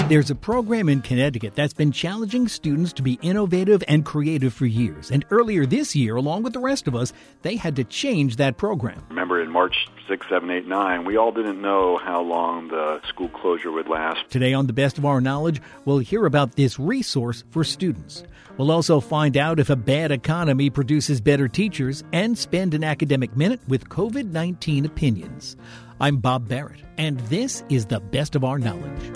There's a program in Connecticut that's been challenging students to be innovative and creative for years. And earlier this year, along with the rest of us, they had to change that program. Remember, in March 6, 7, 8, 9, we all didn't know how long the school closure would last. Today on The Best of Our Knowledge, we'll hear about this resource for students. We'll also find out if a bad economy produces better teachers and spend an academic minute with COVID-19 opinions. I'm Bob Barrett, and this is The Best of Our Knowledge.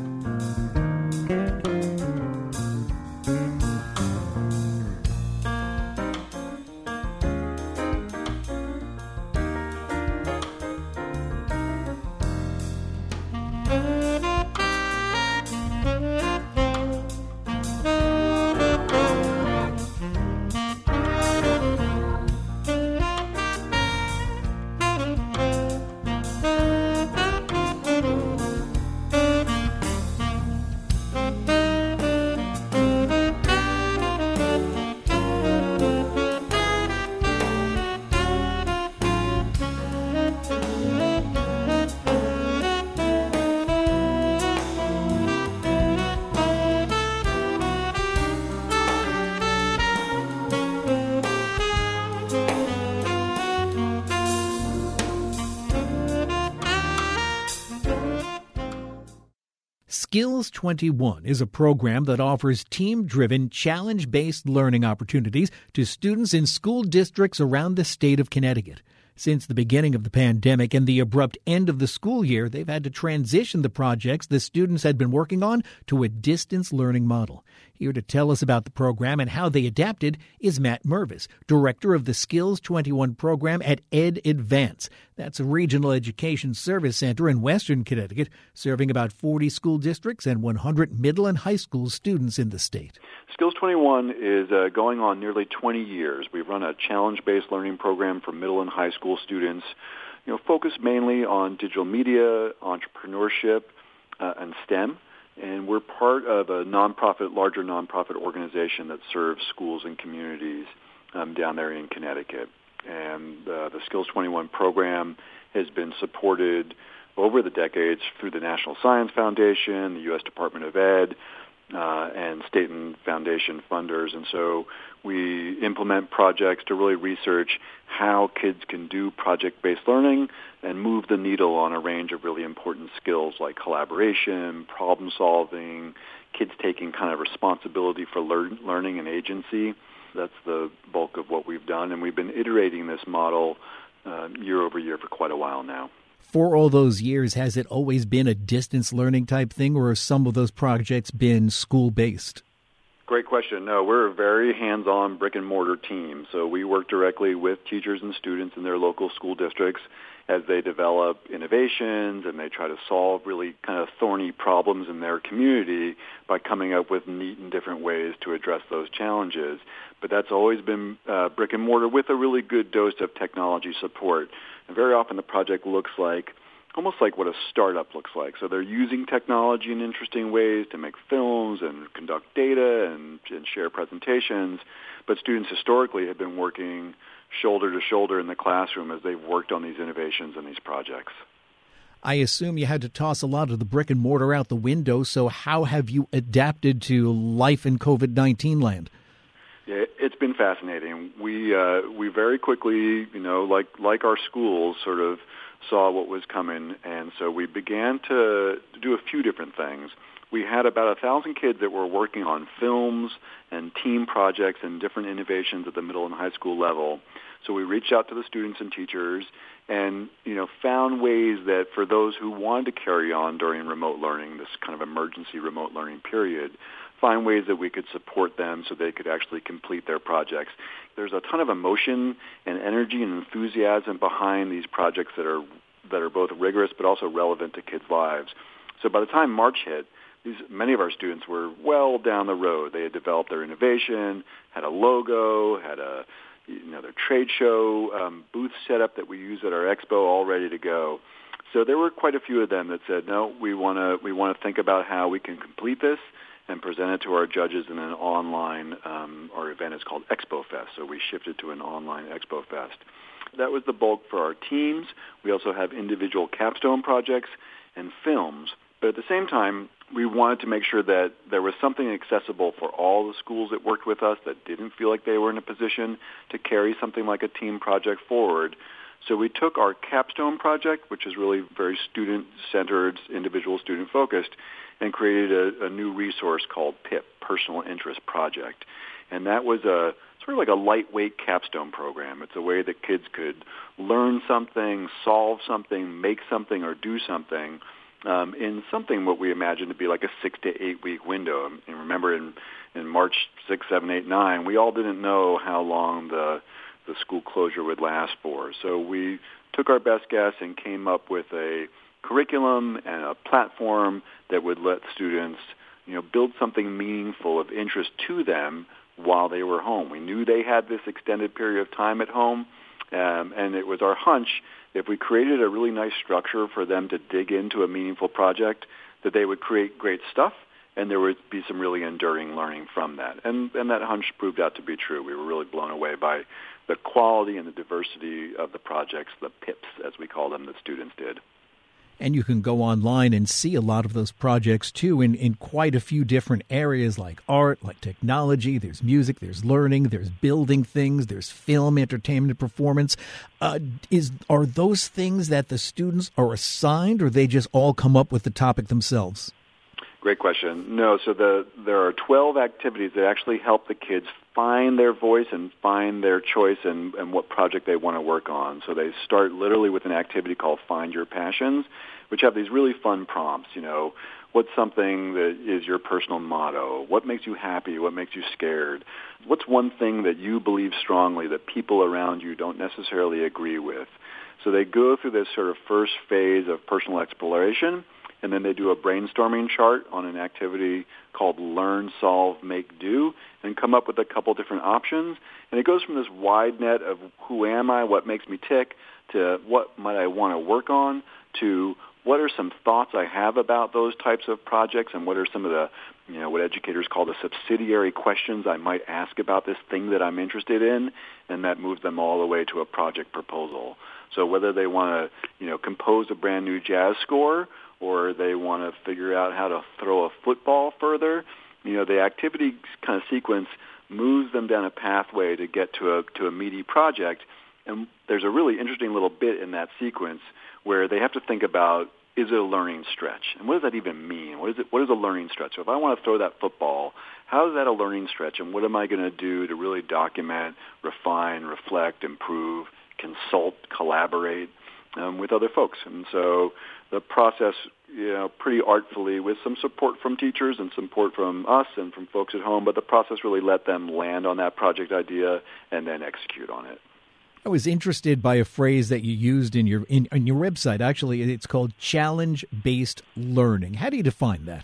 Skills 21 is a program that offers team-driven, challenge-based learning opportunities to students in school districts around the state of Connecticut. Since the beginning of the pandemic and the abrupt end of the school year, they've had to transition the projects the students had been working on to a distance learning model. Here to tell us about the program and how they adapted is Matt Mervis, director of the Skills 21 program at Ed Advance. That's a regional education service center in western Connecticut, serving about 40 school districts and 100 middle and high school students in the state. Skills 21 is going on nearly 20 years. We've run a challenge-based learning program for middle and high school students, focused mainly on digital media, entrepreneurship, and STEM. And we're part of a larger nonprofit organization that serves schools and communities down there in Connecticut. And the Skills 21 program has been supported over the decades through the National Science Foundation, the U.S. Department of Ed, and state and foundation funders. And so we implement projects to really research how kids can do project-based learning and move the needle on a range of really important skills like collaboration, problem solving, kids taking kind of responsibility for learning and agency. That's the bulk of what we've done, and we've been iterating this model year over year for quite a while now. For all those years, has it always been a distance learning type thing, or have some of those projects been school-based? Great question. No, we're a very hands-on brick-and-mortar team. So we work directly with teachers and students in their local school districts as they develop innovations and they try to solve really kind of thorny problems in their community by coming up with neat and different ways to address those challenges. But that's always been brick-and-mortar with a really good dose of technology support. And very often the project looks like almost like what a startup looks like. So they're using technology in interesting ways to make films and conduct data and share presentations. But students historically have been working shoulder to shoulder in the classroom as they've worked on these innovations and these projects. I assume you had to toss a lot of the brick and mortar out the window. So how have you adapted to life in COVID-19 land? Yeah, it's been fascinating. We very quickly, like our schools, sort of saw what was coming, and so we began to do a few different things. We had about 1,000 kids that were working on films and team projects and different innovations at the middle and high school level. So we reached out to the students and teachers and, found ways that for those who wanted to carry on during remote learning, this kind of emergency remote learning period, find ways that we could support them so they could actually complete their projects. There's a ton of emotion and energy and enthusiasm behind these projects that are both rigorous but also relevant to kids' lives. So by the time March hit, many of our students were well down the road. They had developed their innovation, had a logo, had their trade show booth set up that we use at our expo, all ready to go. So there were quite a few of them that said, no, we want to think about how we can complete this and present it to our judges in an online, our event is called Expo Fest, so we shifted to an online Expo Fest. That was the bulk for our teams. We also have individual capstone projects and films. But at the same time, we wanted to make sure that there was something accessible for all the schools that worked with us that didn't feel like they were in a position to carry something like a team project forward. So we took our capstone project, which is really very student-centered, individual student-focused, and created a new resource called PIP, Personal Interest Project. And that was a sort of like a lightweight capstone program. It's a way that kids could learn something, solve something, make something, or do something in something what we imagine to be like a 6 to 8 week window. And remember, in March 6, 7, 8, 9, we all didn't know how long the school closure would last for. So we took our best guess and came up with a curriculum and a platform that would let students, build something meaningful of interest to them while they were home. We knew they had this extended period of time at home, and it was our hunch if we created a really nice structure for them to dig into a meaningful project, that they would create great stuff, and there would be some really enduring learning from that. And that hunch proved out to be true. We were really blown away by the quality and the diversity of the projects, the PIPs, as we call them, that students did. And you can go online and see a lot of those projects, too, in quite a few different areas like art, like technology. There's music, there's learning, there's building things, there's film, entertainment, performance. Are those things that the students are assigned, or they just all come up with the topic themselves? Great question. No, so there are 12 activities that actually help the kids find their voice and find their choice and what project they want to work on. So they start literally with an activity called Find Your Passions, which have these really fun prompts. What's something that is your personal motto? What makes you happy? What makes you scared? What's one thing that you believe strongly that people around you don't necessarily agree with? So they go through this sort of first phase of personal exploration, and then they do a brainstorming chart on an activity called Learn, Solve, Make, Do, and come up with a couple different options. And it goes from this wide net of who am I, what makes me tick, to what might I want to work on, to what are some thoughts I have about those types of projects, and what are some of the, what educators call the subsidiary questions I might ask about this thing that I'm interested in, and that moves them all the way to a project proposal. So whether they want to, compose a brand new jazz score, or they want to figure out how to throw a football further, the activity kind of sequence moves them down a pathway to get to a meaty project. And there's a really interesting little bit in that sequence where they have to think about, is it a learning stretch? And what does that even mean? What is a learning stretch? So if I want to throw that football, how is that a learning stretch? And what am I going to do to really document, refine, reflect, improve, consult, collaborate with other folks? And so the process, pretty artfully, with some support from teachers and support from us and from folks at home, but the process really let them land on that project idea and then execute on it. I was interested by a phrase that you used in your website. Actually, it's called challenge-based learning. How do you define that?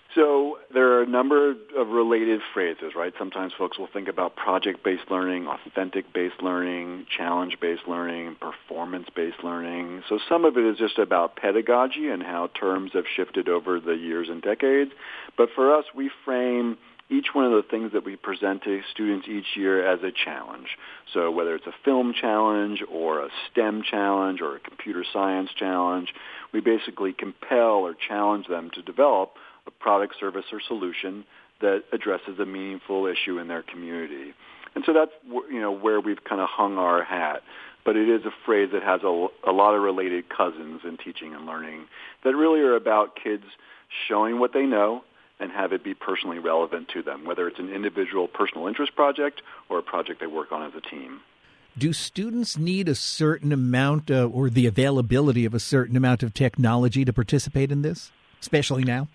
So there are a number of related phrases, right? Sometimes folks will think about project-based learning, authentic-based learning, challenge-based learning, performance-based learning. So some of it is just about pedagogy and how terms have shifted over the years and decades. But for us, we frame each one of the things that we present to students each year as a challenge. So whether it's a film challenge or a STEM challenge or a computer science challenge, we basically compel or challenge them to develop a product, service, or solution that addresses a meaningful issue in their community. And so that's where we've kind of hung our hat. But it is a phrase that has a lot of related cousins in teaching and learning that really are about kids showing what they know and have it be personally relevant to them, whether it's an individual personal interest project or a project they work on as a team. Do students need a certain amount or the availability of a certain amount of technology to participate in this, especially now?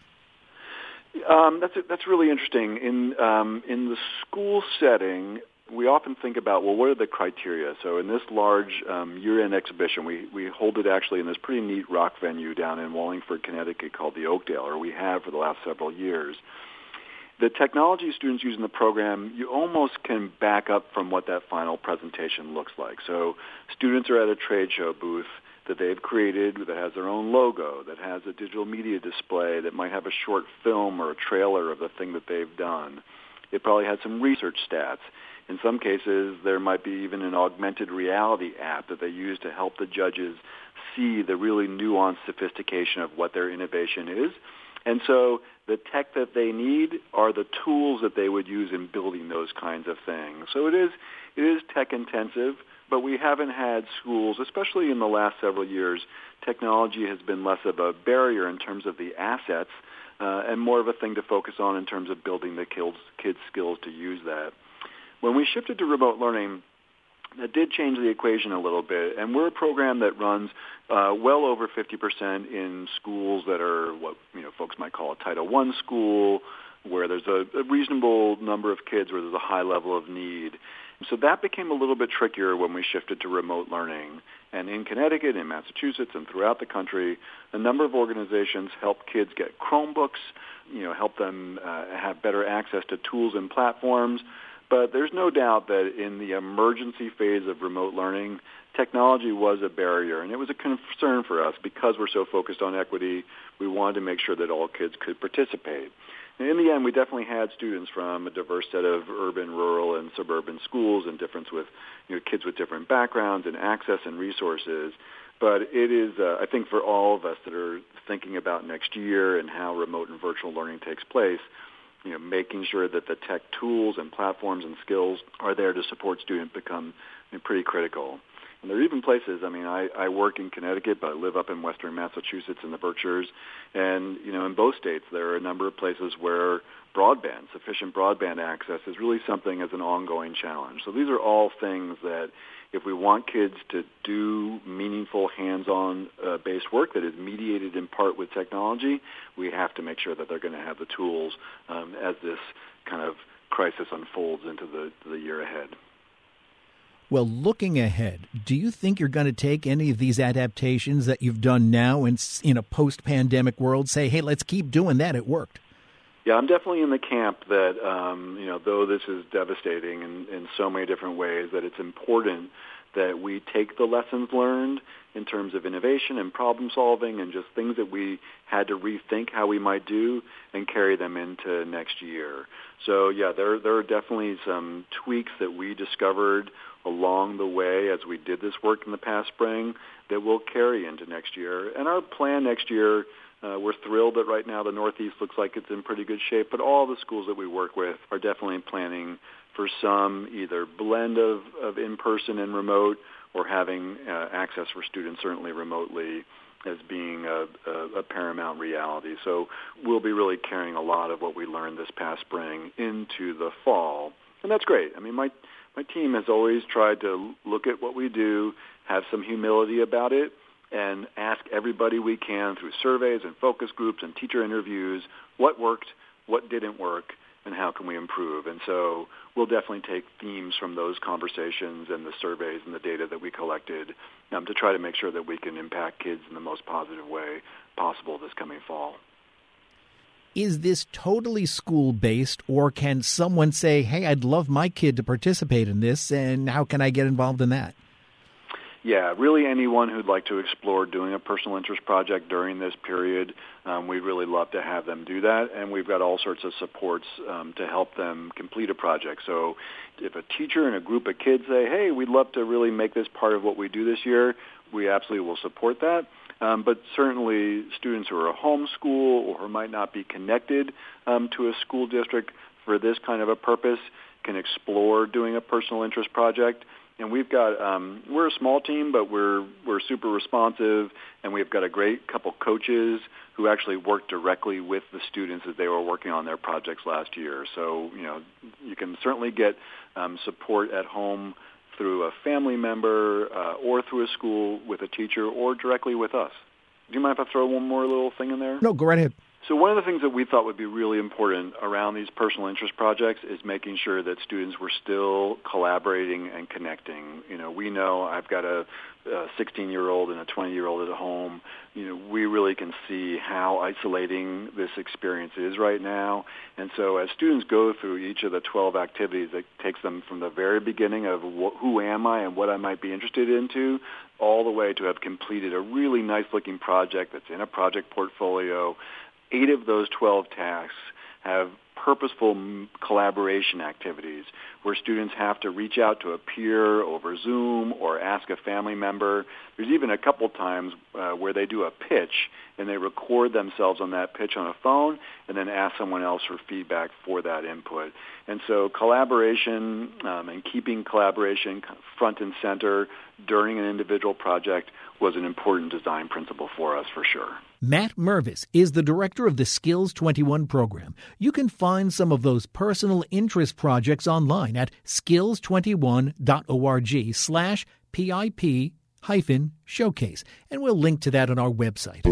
That's really interesting. In the school setting, we often think about, well, what are the criteria? So in this large year-end exhibition, we hold it actually in this pretty neat rock venue down in Wallingford, Connecticut called the Oakdale, or we have for the last several years. The technology students use in the program, you almost can back up from what that final presentation looks like. So students are at a trade show booth that they've created that has their own logo, that has a digital media display, that might have a short film or a trailer of the thing that they've done. It probably has some research stats. In some cases, there might be even an augmented reality app that they use to help the judges see the really nuanced sophistication of what their innovation is. And so the tech that they need are the tools that they would use in building those kinds of things. So it is tech intensive, but we haven't had schools, especially in the last several years, technology has been less of a barrier in terms of the assets and more of a thing to focus on in terms of building the kids' skills to use that. When we shifted to remote learning, that did change the equation a little bit, and we're a program that runs well over 50% in schools that are what folks might call a Title I school, where there's a reasonable number of kids where there's a high level of need. So that became a little bit trickier when we shifted to remote learning. And in Connecticut, in Massachusetts, and throughout the country, a number of organizations help kids get Chromebooks, help them have better access to tools and platforms. But there's no doubt that in the emergency phase of remote learning, technology was a barrier, and it was a concern for us because we're so focused on equity. We wanted to make sure that all kids could participate. And in the end, we definitely had students from a diverse set of urban, rural, and suburban schools, and difference with kids with different backgrounds and access and resources. But it is, I think, for all of us that are thinking about next year and how remote and virtual learning takes place, making sure that the tech tools and platforms and skills are there to support students become pretty critical. And there are even places, I work in Connecticut, but I live up in western Massachusetts in the Berkshires. And, in both states, there are a number of places where sufficient broadband access is really something as an ongoing challenge. So these are all things that if we want kids to do meaningful hands-on based work that is mediated in part with technology, we have to make sure that they're going to have the tools as this kind of crisis unfolds into the year ahead. Well, looking ahead, do you think you're going to take any of these adaptations that you've done now in a post-pandemic world, say, hey, let's keep doing that, it worked? Yeah, I'm definitely in the camp that, though this is devastating in so many different ways, that it's important that we take the lessons learned in terms of innovation and problem solving and just things that we had to rethink how we might do and carry them into next year. So, yeah, there are definitely some tweaks that we discovered along the way as we did this work in the past spring that will carry into next year. And our plan next year, we're thrilled that right now the Northeast looks like it's in pretty good shape, but all the schools that we work with are definitely planning for some either blend of in-person and remote or having access for students certainly remotely as being a paramount reality. So we'll be really carrying a lot of what we learned this past spring into the fall, and that's great. My team has always tried to look at what we do, have some humility about it, and ask everybody we can through surveys and focus groups and teacher interviews what worked, what didn't work, and how can we improve. And so we'll definitely take themes from those conversations and the surveys and the data that we collected to try to make sure that we can impact kids in the most positive way possible this coming fall. Is this totally school-based, or can someone say, hey, I'd love my kid to participate in this, and how can I get involved in that? Yeah, really anyone who'd like to explore doing a personal interest project during this period, we'd really love to have them do that, and we've got all sorts of supports to help them complete a project. So if a teacher and a group of kids say, hey, we'd love to really make this part of what we do this year, we absolutely will support that. But certainly students who are homeschool or who might not be connected to a school district for this kind of a purpose can explore doing a personal interest project. And we've got, we're a small team, but we're super responsive, and we've got a great couple coaches who actually work directly with the students as they were working on their projects last year. So, you can certainly get support at home through a family member or through a school with a teacher or directly with us. Do you mind if I throw one more little thing in there? No, go right ahead. So one of the things that we thought would be really important around these personal interest projects is making sure that students were still collaborating and connecting. We know I've got a 16-year-old and a 20-year-old at home. We really can see how isolating this experience is right now. And so as students go through each of the 12 activities, it takes them from the very beginning of who am I and what I might be interested into, all the way to have completed a really nice-looking project that's in a project portfolio. 8 of those 12 tasks have purposeful collaboration activities where students have to reach out to a peer over Zoom or ask a family member. There's even a couple times where they do a pitch and they record themselves on that pitch on a phone and then ask someone else for feedback for that input. And so collaboration and keeping collaboration front and center during an individual project was an important design principle for us, for sure. Matt Mervis is the director of the Skills 21 program. You can find some of those personal interest projects online at skills21.org/PIP-showcase, and we'll link to that on our website.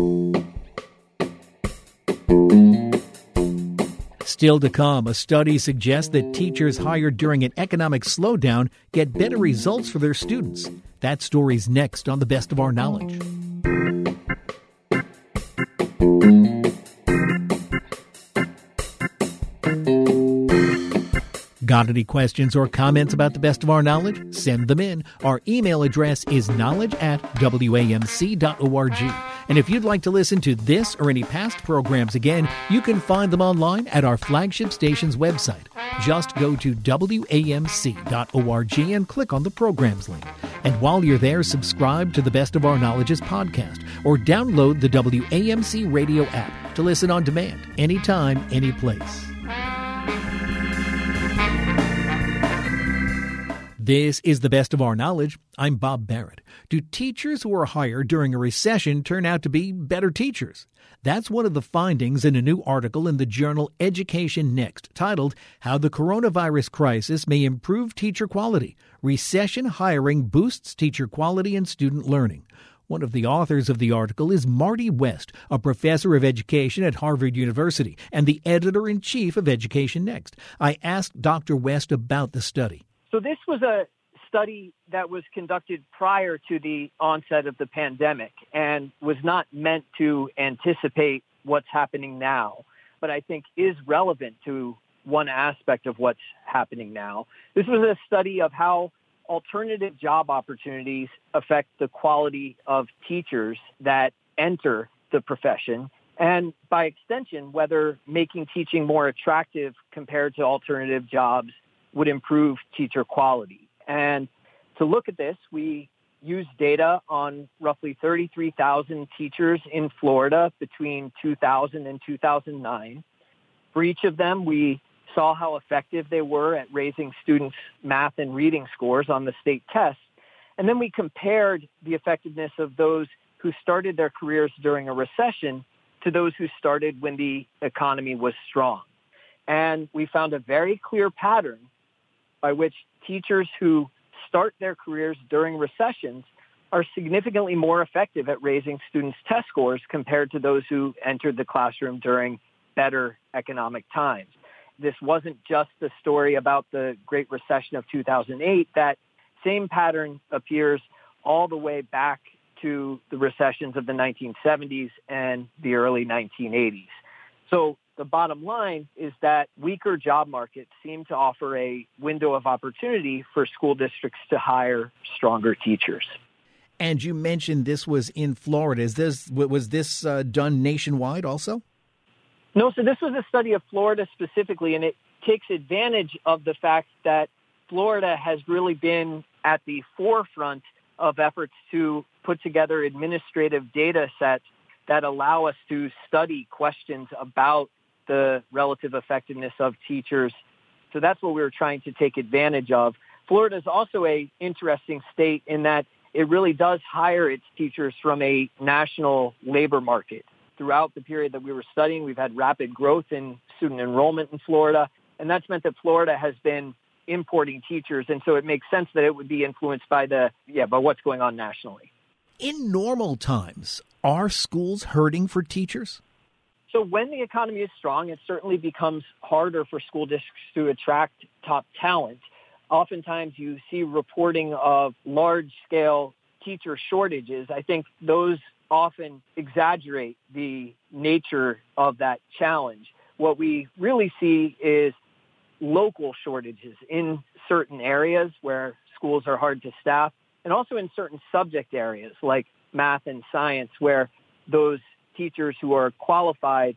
Still to come, a study suggests that teachers hired during an economic slowdown get better results for their students. That story's next on The Best of Our Knowledge. Got any questions or comments about The Best of Our Knowledge? Send them in. Our email address is knowledge@wamc.org. And if you'd like to listen to this or any past programs again, you can find them online at our flagship station's website. Just go to wamc.org and click on the programs link. And while you're there, subscribe to the Best of Our Knowledge's podcast or download the WAMC radio app to listen on demand, anytime, any place. This is The Best of Our Knowledge. I'm Bob Barrett. Do teachers who are hired during a recession turn out to be better teachers? That's one of the findings in a new article in the journal Education Next, titled How the Coronavirus Crisis May Improve Teacher Quality. Recession Hiring Boosts Teacher Quality and Student Learning. One of the authors of the article is Marty West, a professor of education at Harvard University and the editor-in-chief of Education Next. I asked Dr. West about the study. So this was a study that was conducted prior to the onset of the pandemic and was not meant to anticipate what's happening now, but I think is relevant to one aspect of what's happening now. This was a study of how alternative job opportunities affect the quality of teachers that enter the profession, and by extension, whether making teaching more attractive compared to alternative jobs would improve teacher quality. And to look at this, we used data on roughly 33,000 teachers in Florida between 2000 and 2009. For each of them, we saw how effective they were at raising students' math and reading scores on the state tests. And then we compared the effectiveness of those who started their careers during a recession to those who started when the economy was strong. And we found a very clear pattern by which teachers who start their careers during recessions are significantly more effective at raising students' test scores compared to those who entered the classroom during better economic times. This wasn't just the story about the Great Recession of 2008. That same pattern appears all the way back to the recessions of the 1970s and the early 1980s. So the bottom line is that weaker job markets seem to offer a window of opportunity for school districts to hire stronger teachers. And you mentioned this was in Florida. Was this done nationwide also? No, so this was a study of Florida specifically, and it takes advantage of the fact that Florida has really been at the forefront of efforts to put together administrative data sets that allow us to study questions about the relative effectiveness of teachers. So that's what we were trying to take advantage of. Florida is also an interesting state in that it really does hire its teachers from a national labor market. Throughout the period that we were studying, we've had rapid growth in student enrollment in Florida, and that's meant that Florida has been importing teachers, and so it makes sense that it would be influenced by what's going on nationally. In normal times, are schools hurting for teachers? So when the economy is strong, it certainly becomes harder for school districts to attract top talent. Oftentimes you see reporting of large-scale teacher shortages. I think those often exaggerate the nature of that challenge. What we really see is local shortages in certain areas where schools are hard to staff, and also in certain subject areas like math and science, where those teachers who are qualified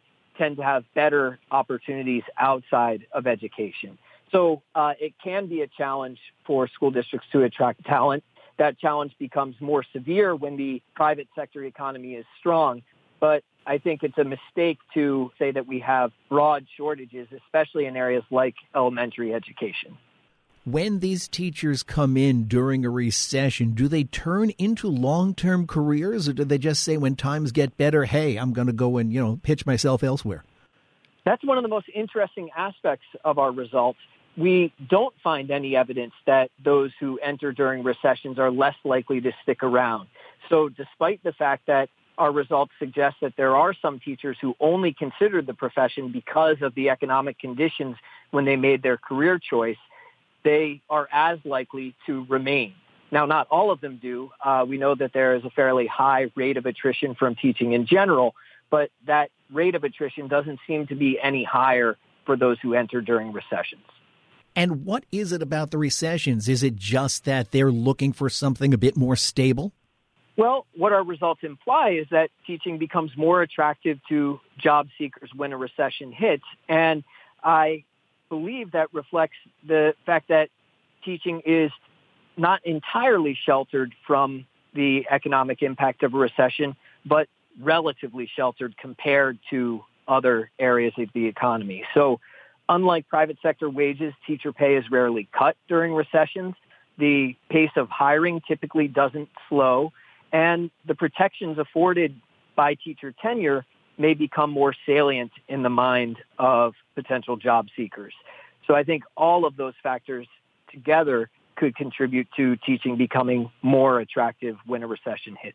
tend to have better opportunities outside of education. So it can be a challenge for school districts to attract talent. That challenge becomes more severe when the private sector economy is strong. But I think it's a mistake to say that we have broad shortages, especially in areas like elementary education. When these teachers come in during a recession, do they turn into long-term careers, or do they just say when times get better, hey, I'm going to go and, pitch myself elsewhere? That's one of the most interesting aspects of our results. We don't find any evidence that those who enter during recessions are less likely to stick around. So despite the fact that our results suggest that there are some teachers who only considered the profession because of the economic conditions when they made their career choice, they are as likely to remain. Now, not all of them do. We know that there is a fairly high rate of attrition from teaching in general, but that rate of attrition doesn't seem to be any higher for those who enter during recessions. And what is it about the recessions? Is it just that they're looking for something a bit more stable? Well, what our results imply is that teaching becomes more attractive to job seekers when a recession hits. And I believe that reflects the fact that teaching is not entirely sheltered from the economic impact of a recession, but relatively sheltered compared to other areas of the economy. So unlike private sector wages, teacher pay is rarely cut during recessions. The pace of hiring typically doesn't slow, and the protections afforded by teacher tenure may become more salient in the mind of potential job seekers. So I think all of those factors together could contribute to teaching becoming more attractive when a recession hits.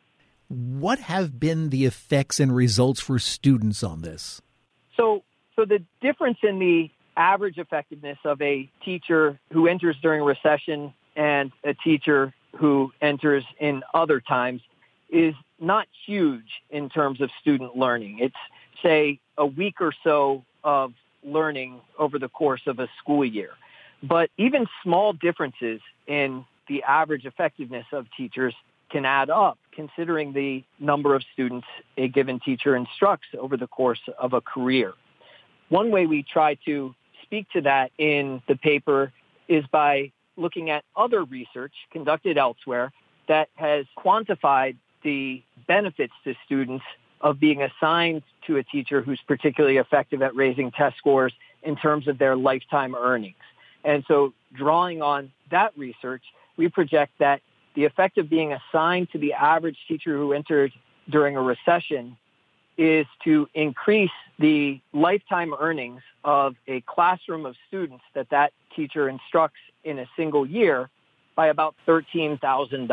What have been the effects and results for students on this? So the difference in the average effectiveness of a teacher who enters during a recession and a teacher who enters in other times is not huge in terms of student learning. It's, say, a week or so of learning over the course of a school year. But even small differences in the average effectiveness of teachers can add up, considering the number of students a given teacher instructs over the course of a career. One way we try to speak to that in the paper is by looking at other research conducted elsewhere that has quantified the benefits to students of being assigned to a teacher who's particularly effective at raising test scores in terms of their lifetime earnings. And so drawing on that research, we project that the effect of being assigned to the average teacher who entered during a recession is to increase the lifetime earnings of a classroom of students that teacher instructs in a single year by about $13,000.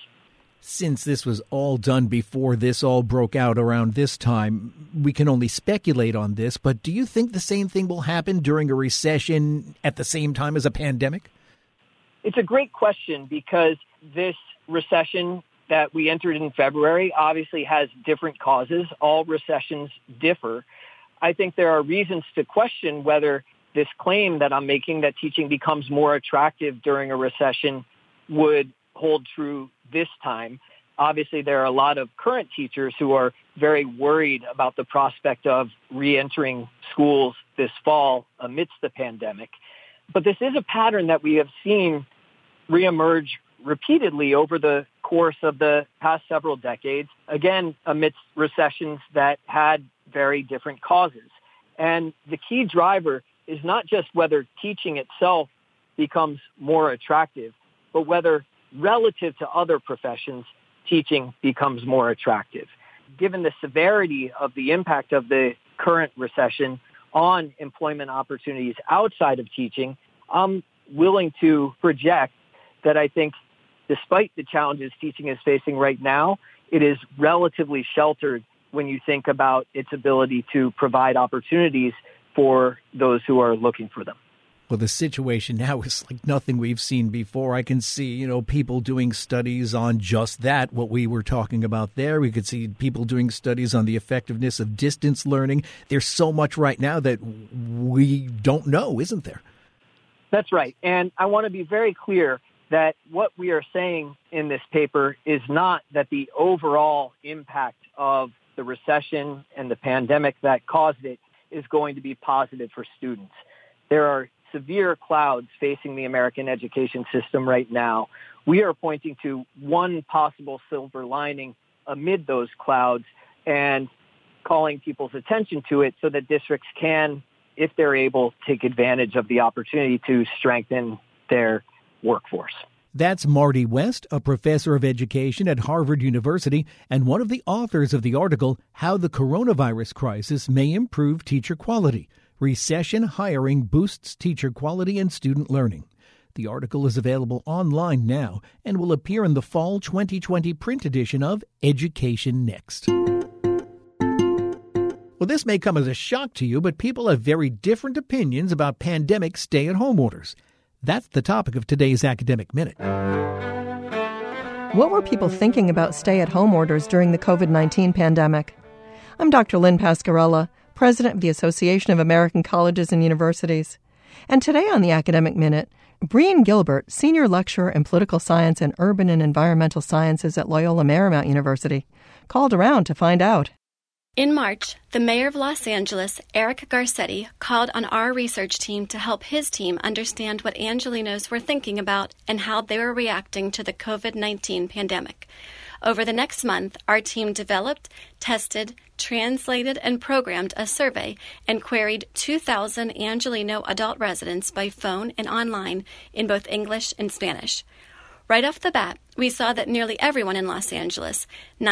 Since this was all done before this all broke out around this time, we can only speculate on this, but do you think the same thing will happen during a recession at the same time as a pandemic? It's a great question because this recession that we entered in February obviously has different causes. All recessions differ. I think there are reasons to question whether this claim that I'm making that teaching becomes more attractive during a recession would hold true this time. Obviously, there are a lot of current teachers who are very worried about the prospect of re-entering schools this fall amidst the pandemic. But this is a pattern that we have seen reemerge repeatedly over the course of the past several decades, again, amidst recessions that had very different causes. And the key driver is not just whether teaching itself becomes more attractive, but whether relative to other professions, teaching becomes more attractive. Given the severity of the impact of the current recession on employment opportunities outside of teaching, I'm willing to project that I think despite the challenges teaching is facing right now, it is relatively sheltered when you think about its ability to provide opportunities for those who are looking for them. Well, the situation now is like nothing we've seen before. I can see, people doing studies on just that, what we were talking about there. We could see people doing studies on the effectiveness of distance learning. There's so much right now that we don't know, isn't there? That's right. And I want to be very clear that what we are saying in this paper is not that the overall impact of the the recession and the pandemic that caused it is going to be positive for students. There are severe clouds facing the American education system right now. We are pointing to one possible silver lining amid those clouds and calling people's attention to it so that districts can, if they're able, take advantage of the opportunity to strengthen their workforce. That's Marty West, a professor of education at Harvard University and one of the authors of the article, How the Coronavirus Crisis May Improve Teacher Quality. Recession Hiring Boosts Teacher Quality and Student Learning. The article is available online now and will appear in the fall 2020 print edition of Education Next. Well, this may come as a shock to you, but people have very different opinions about pandemic stay-at-home orders. That's the topic of today's Academic Minute. What were people thinking about stay-at-home orders during the COVID-19 pandemic? I'm Dr. Lynn Pascarella, president of the Association of American Colleges and Universities. And today on the Academic Minute, Brian Gilbert, senior lecturer in political science and urban and environmental sciences at Loyola Marymount University, called around to find out. In March, the mayor of Los Angeles, Eric Garcetti, called on our research team to help his team understand what Angelenos were thinking about and how they were reacting to the COVID-19 pandemic. Over the next month, our team developed, tested, translated, and programmed a survey and queried 2,000 Angeleno adult residents by phone and online in both English and Spanish. Right off the bat, we saw that nearly everyone in Los Angeles,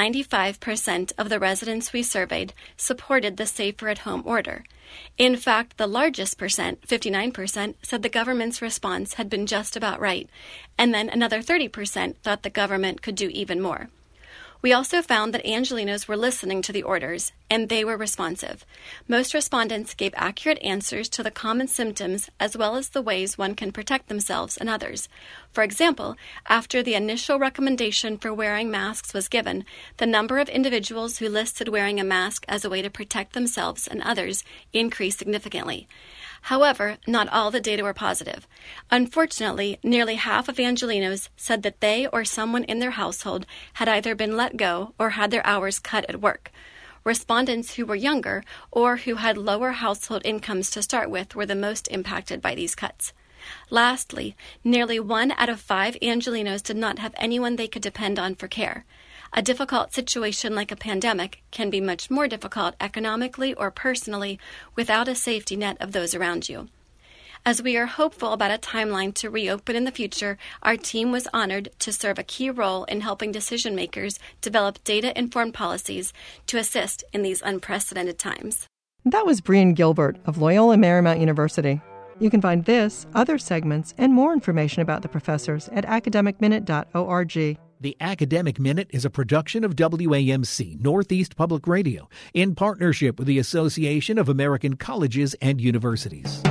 95% of the residents we surveyed, supported the safer-at-home order. In fact, the largest percent, 59%, said the government's response had been just about right, and then another 30% thought the government could do even more. We also found that Angelenos were listening to the orders, and they were responsive. Most respondents gave accurate answers to the common symptoms as well as the ways one can protect themselves and others. For example, after the initial recommendation for wearing masks was given, the number of individuals who listed wearing a mask as a way to protect themselves and others increased significantly. However, not all the data were positive. Unfortunately, nearly half of Angelenos said that they or someone in their household had either been let go or had their hours cut at work. Respondents who were younger or who had lower household incomes to start with were the most impacted by these cuts. Lastly, nearly 1 out of 5 Angelenos did not have anyone they could depend on for care. A difficult situation like a pandemic can be much more difficult economically or personally without a safety net of those around you. As we are hopeful about a timeline to reopen in the future, our team was honored to serve a key role in helping decision makers develop data-informed policies to assist in these unprecedented times. That was Brian Gilbert of Loyola Marymount University. You can find this, other segments, and more information about the professors at academicminute.org. The Academic Minute is a production of WAMC, Northeast Public Radio, in partnership with the Association of American Colleges and Universities.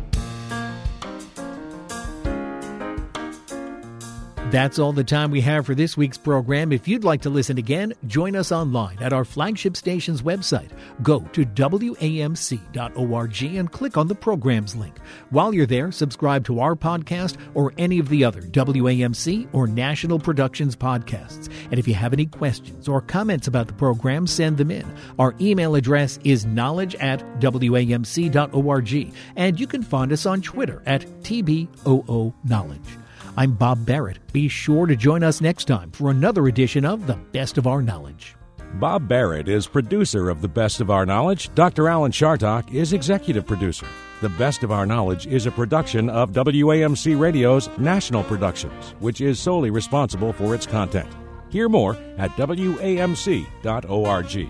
That's all the time we have for this week's program. If you'd like to listen again, join us online at our flagship station's website. Go to WAMC.org and click on the programs link. While you're there, subscribe to our podcast or any of the other WAMC or National Productions podcasts. And if you have any questions or comments about the program, send them in. Our email address is knowledge@WAMC.org, and you can find us on Twitter at TBOOKnowledge. I'm Bob Barrett. Be sure to join us next time for another edition of The Best of Our Knowledge. Bob Barrett is producer of The Best of Our Knowledge. Dr. Alan Chartock is executive producer. The Best of Our Knowledge is a production of WAMC Radio's National Productions, which is solely responsible for its content. Hear more at WAMC.org.